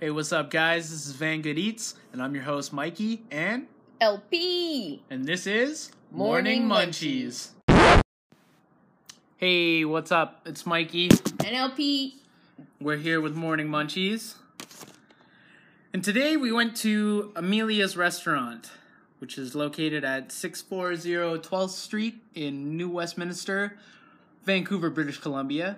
Hey, what's up, guys? This is Van Good Eats, and I'm your host, Mikey, and LP. And this is Morning Munchies. Hey, what's up? It's Mikey. And LP. We're here with Morning Munchies. And today we went to Amelia's Restaurant, which is located at 640 12th Street in New Westminster, Vancouver, British Columbia.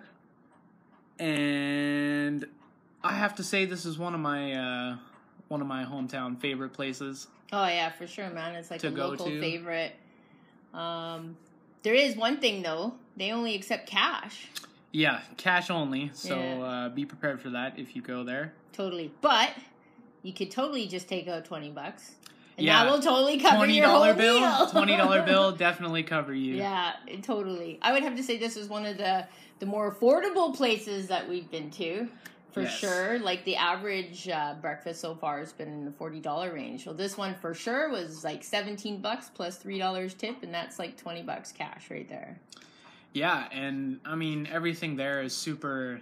And I have to say this is one of my hometown favorite places. Oh yeah, for sure, man. It's like a local to. favorite. There is one thing though. They only accept cash. Yeah, cash only. So be prepared for that if you go there. Totally. But you could totally just take out $20. And that will totally cover your whole bill, meal. $20 bill definitely cover you. Yeah, totally. I would have to say this is one of the more affordable places that we've been to. For sure. Like the average breakfast so far has been in the $40 range. So this one for sure was like $17 plus $3 tip, and that's like $20 cash right there. Yeah, and I mean everything there is super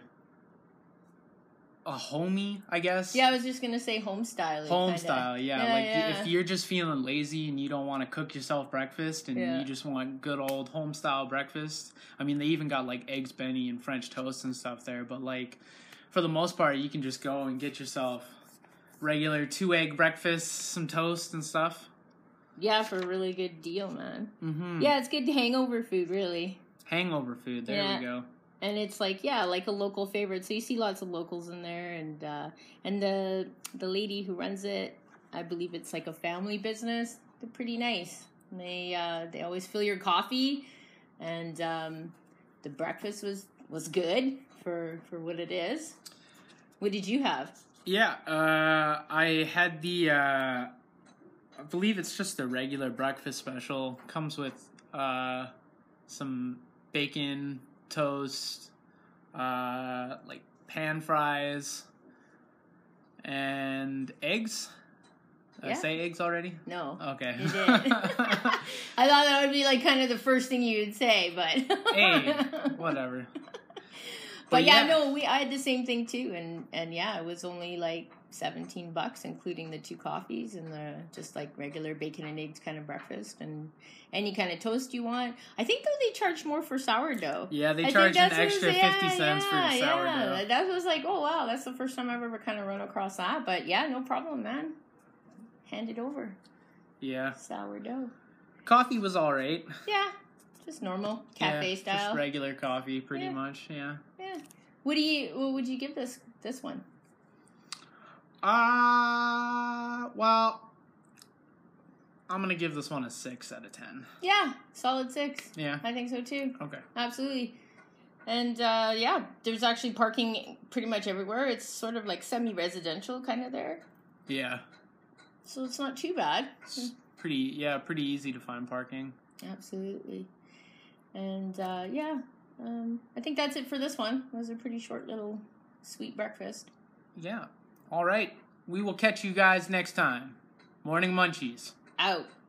homey, I guess. Yeah, I was just gonna say home style. Home style, yeah. If you're just feeling lazy and you don't want to cook yourself breakfast and you just want good old home style breakfast. I mean, they even got like eggs Benny and French toast and stuff there, but like for the most part, you can just go and get yourself regular 2-egg breakfast, some toast and stuff. Yeah, for a really good deal, man. Mm-hmm. Yeah, it's good hangover food, really. Hangover food, there we go. And it's like, like a local favorite. So you see lots of locals in there, and the lady who runs it, I believe it's like a family business. They're pretty nice. And they always fill your coffee, and the breakfast was good for what it is. What did you have? Yeah, I had the I believe it's just the regular breakfast special. Comes with some bacon, toast, like pan fries, and eggs. Did I say eggs already? No. Okay. You did. I thought that would be like kind of the first thing you would say, but hey, whatever. But I had the same thing too, and it was only like $17, including the 2 coffees and the just like regular bacon and eggs kind of breakfast and any kind of toast you want. I think though they charge more for sourdough. Yeah, they charge an extra 50 cents for sourdough. Yeah. That was like, oh wow, that's the first time I've ever kind of run across that. But yeah, no problem, man. Hand it over. Yeah. Sourdough. Coffee was all right. Yeah. Just normal cafe style. Just regular coffee, pretty much. Yeah. Yeah. What would you give this one? Well, I'm gonna give this one a 6 out of 10. Yeah, solid 6. Yeah, I think so too. Okay. Absolutely. And there's actually parking pretty much everywhere. It's sort of like semi-residential kind of there. Yeah. So it's not too bad. It's pretty easy to find parking. Absolutely. And I think that's it for this one. It was a pretty short little sweet breakfast. Yeah. All right. We will catch you guys next time. Morning Munchies. Out.